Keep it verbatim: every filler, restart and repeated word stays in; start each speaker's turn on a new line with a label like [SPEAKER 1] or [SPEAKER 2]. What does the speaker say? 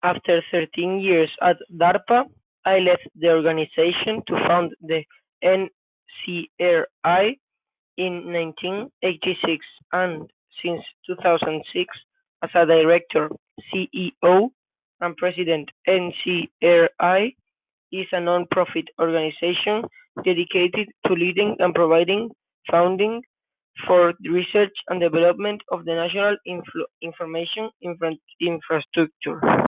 [SPEAKER 1] After thirteen years at DARPA, I left the organization to found the N C R I in nineteen eighty-six, and since two thousand six, as a director, C E O, and president. N C R I is a non-profit organization dedicated to leading and providing funding for the research and development of the national influ- information infra- infrastructure.